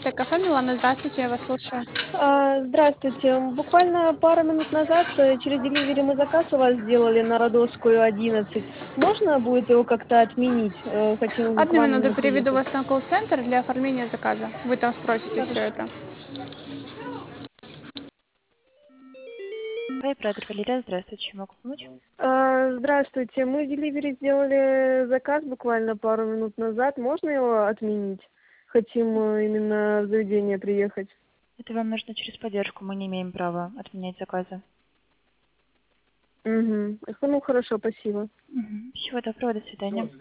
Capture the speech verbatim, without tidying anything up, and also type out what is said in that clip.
девятнадцатое кафе Милана. Здравствуйте, я вас слушаю. А, Здравствуйте. Буквально пару минут назад э, через деливери мы заказ у вас сделали на Родовскую одиннадцать. Можно будет его как-то отменить? Э, Хотим к Одну вам минуту, именно переведу приехать. вас на колл-центр для оформления заказа. Вы там спросите все Хорошо. это. Оператор Валерия, здравствуйте, чем могу помочь? А, Здравствуйте. Мы в деливери сделали заказ буквально пару минут назад. Можно его отменить? Хотим э, именно в заведение приехать. Это вам нужно через поддержку, мы не имеем права отменять заказы. Угу. Ну, хорошо, спасибо. Мгм. Всего доброго, до свидания.